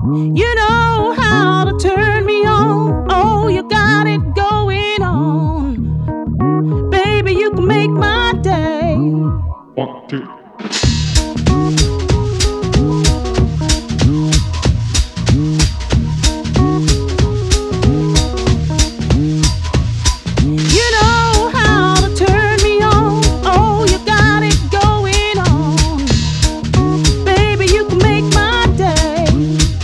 You know how to turn me on. Oh, you got it going on. Baby, you can make my day. 1, 2,